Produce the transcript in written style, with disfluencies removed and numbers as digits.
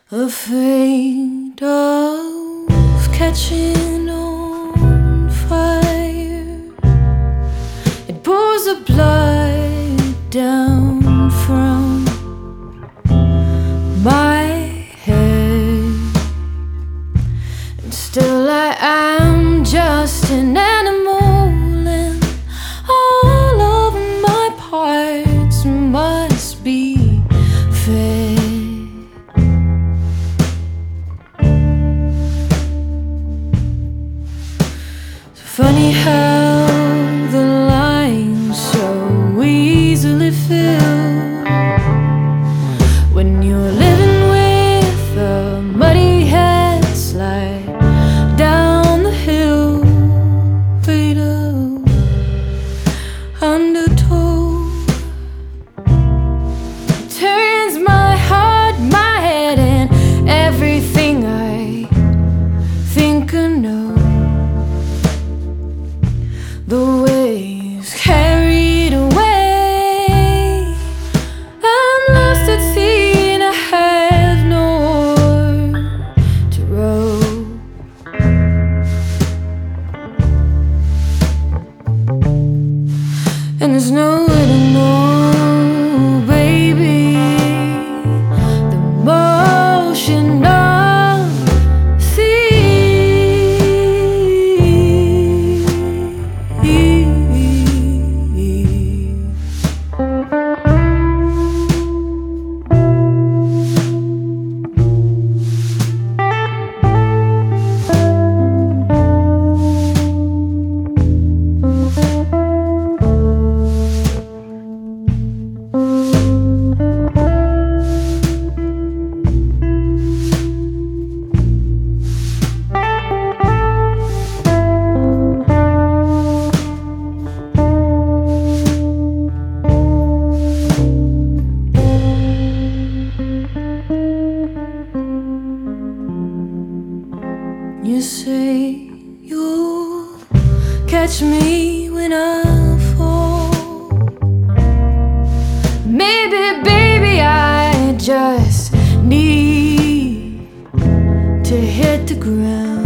afraid of catching on fire. It pours the blood down from my head, and still I am just an animal, and all of my parts must be fed. Funny how the lines so easily fill when you're living with a muddy head. Slide down the hill, weight up undertow. It turns my heart, my head, and everything I think I know. The waves carried away. I'm lost at sea and I have no oar to row. And there's no way to know, baby, the motion of the sea. You say you'll catch me when I fall. Maybe, baby, I just need to hit the ground.